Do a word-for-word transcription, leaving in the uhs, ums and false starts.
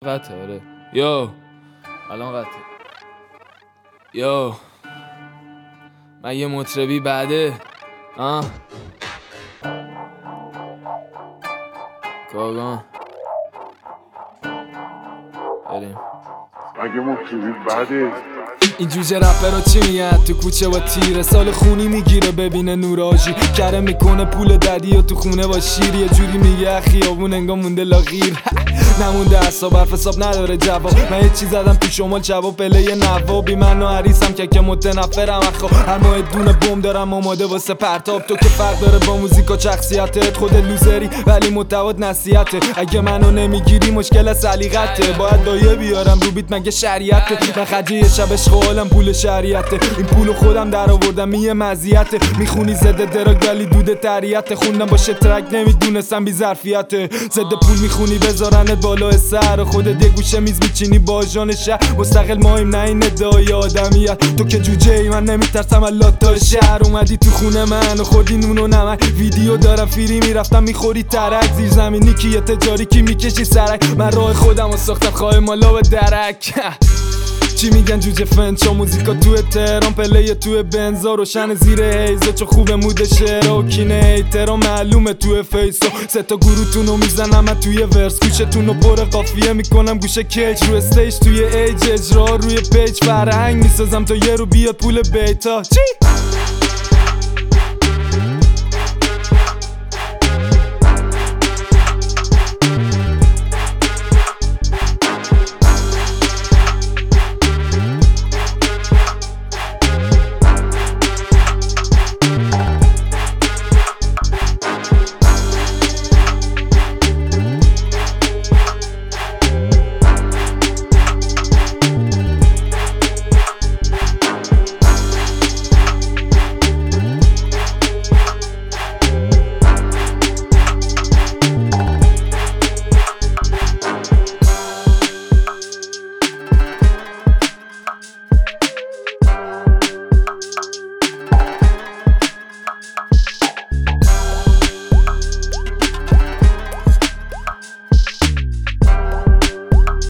قطعه آره. یو الان قطعه. یو من یه مطربی بعده آه کاغان بریم مگه مطربی بعده. این جوجه رپرها چی میگن تو کوچه با تیره سال خونی میگیره ببینه نوراژی کره میکنه پول ددی و تو خونه با شیر یه جوری میگه خیابون انگار مونده لاغیر نمونده اصاب حرف حساب نداره جواب من یه چی زدم تو شمال جواب پله یه نوابی من و عریسم که که متنفرم اخو هر ماه دونه بوم دارم آماده واسه پرتاب تو که فرق داره با موزیک و شخصیتت خود لوزری ولی محتوات نصیحته اگه منو نمیگیری مشکل سلیقته باید دایه بیارم رو بیت مگه شریعته من خرج یه شب عشق پول شریعته این پولو خودم در آوردم یه مزیته میخونی زده دراگ ولی دود تریته خوندم باشه ترک نمیدونستم بی ظرفیته زده پول میخونی بذارنت بالا سر خودت یه گوشه میز میچینی با آژان شهر مستقل مایم نه این ادعای آدمیت تو که جوجه ای من نمیترسم الله تا شهر اومدی تو خونه من و خوردی نون و نمک ویدیو دارم فری میرفتم میخوری ترک زیر زمینی کی تجاری کی میکشی سرک من راه خودم و ساختم خواه مالا و درک چی میگن جوجه فنچا موزیکا تو تهران پله تو بنزا روشن زیر هیزه چو خوب مود شعر و کینه ایترا معلومه تو فیسا سه تا گروتونو میزنم من توی ورس گوشتونو پر قافیه میکنم گوشه کیج رو استیج توی ایج اجرا روی پیج فرهنگ میسازم تا یه رو بیاد پول بیتا چی